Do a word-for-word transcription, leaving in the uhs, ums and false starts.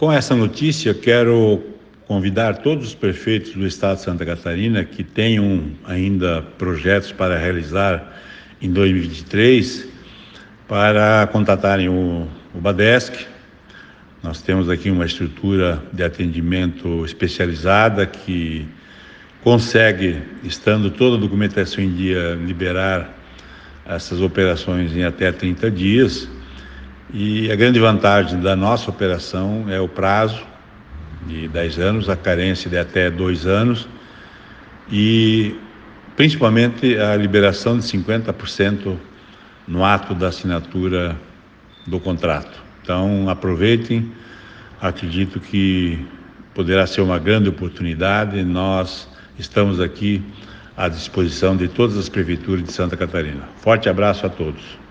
Com essa notícia, quero convidar todos os prefeitos do estado de Santa Catarina que tenham ainda projetos para realizar em dois mil e vinte e três para contatarem o, o Badesc. Nós temos aqui uma estrutura de atendimento especializada que consegue, estando toda a documentação em dia, liberar essas operações em até trinta dias. E a grande vantagem da nossa operação é o prazo de dez anos, a carência de até dois anos e principalmente a liberação de cinquenta por cento no ato da assinatura do contrato. Então aproveitem, acredito que poderá ser uma grande oportunidade. Nós estamos aqui à disposição de todas as prefeituras de Santa Catarina. Forte abraço a todos.